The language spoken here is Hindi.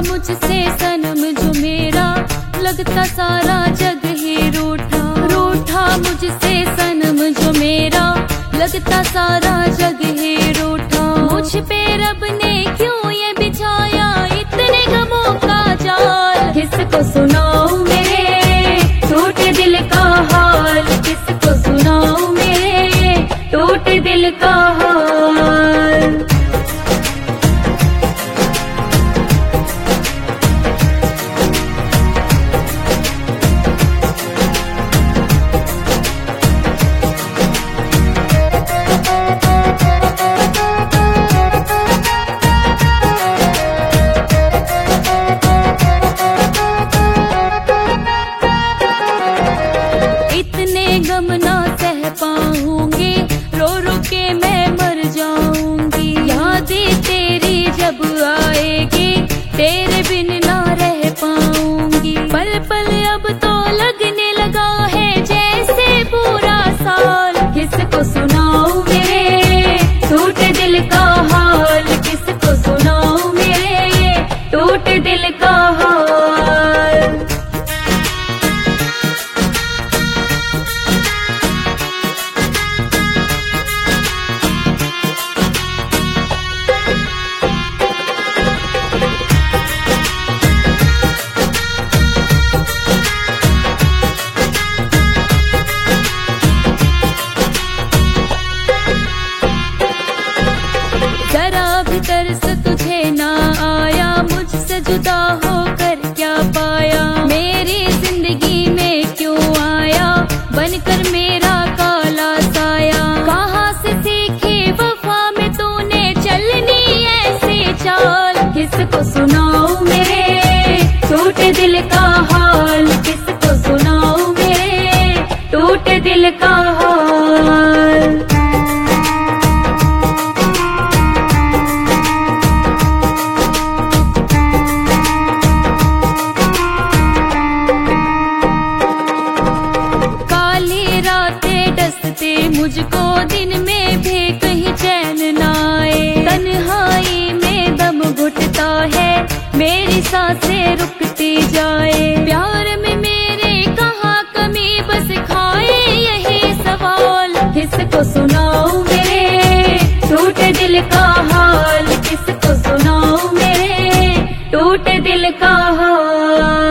मुझसे सनम जो मेरा, लगता सारा जग ही रूठा। रूठा मुझसे सनम जो मेरा, लगता सारा जग ही रूठा। मुझ पे रब ने क्यों ये बिछाया इतने गमों का जाल। किसको सुनाऊं मेरे टूटे दिल का हाल, किसको सुनाऊं मेरे टूटे दिल का हाल। गम ना सह पाऊंगी, रो रो के मैं मर जाऊंगी। यादें तेरी जब आएगी, तेरे बिन ना रह पाऊंगी। पल पल अब तो लगने लगा है जैसे पूरा साल। किसको सुनाऊं मेरे टूटे दिल का हाल, किसको सुनाऊं मेरे टूटे दिल का हाल। जरा भी तरस तुझे ना आया, मुझसे जुदा होकर क्या पाया। मेरी जिंदगी में क्यों आया बनकर मेरा काला साया। कहाँ से सीखी वफा में तूने चलनी ऐसी चाल। किसको सुनाऊं मेरे टूटे दिल का हाल, किसको सुनाऊं मेरे टूटे दिल का हाल। मुझको दिन में भी कहीं चैन ना आए। तन्हाई में दम घुटता है, मेरी सांसें रुकती जाए। प्यार में मेरे कहाँ कमी बस खाए यही सवाल। किसको सुनाऊं मेरे टूटे दिल का हाल, किसको सुनाऊं मेरे टूटे दिल का हाल।